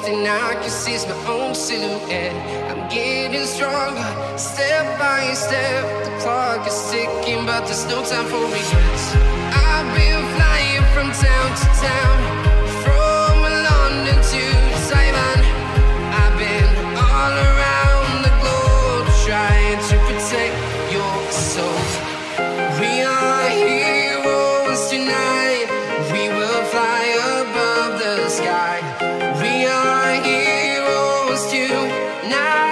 thing I can see is my own silhouette. I'm getting stronger, step by step. The clock is ticking, but there's no time for regrets. I've been flying from town to town, from London to Taiwan. I've been all around the globe, trying to protect your soul. We are heroes tonight. We will fly above the sky. We are heroes tonight.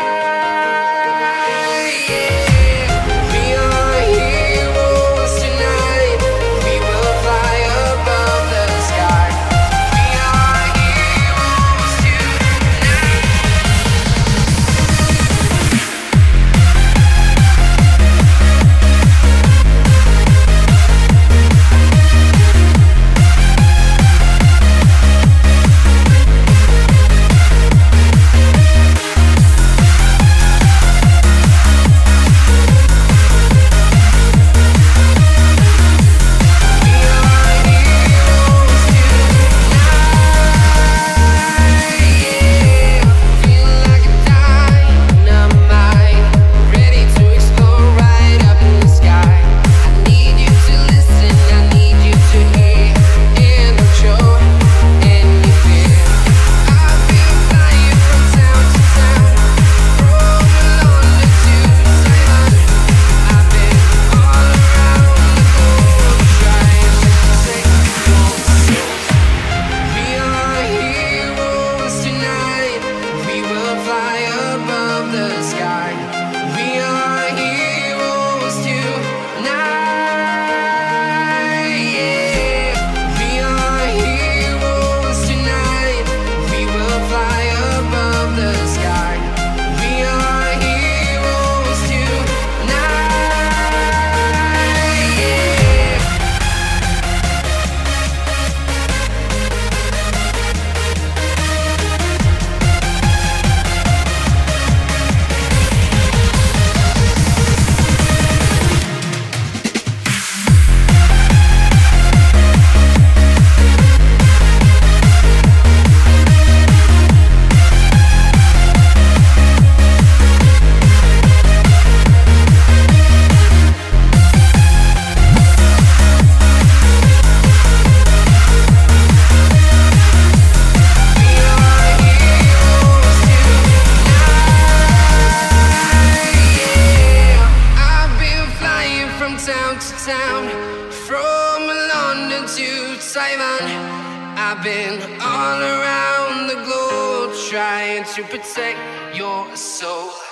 From London to Taiwan, I've been all around the globe, trying to protect your soul.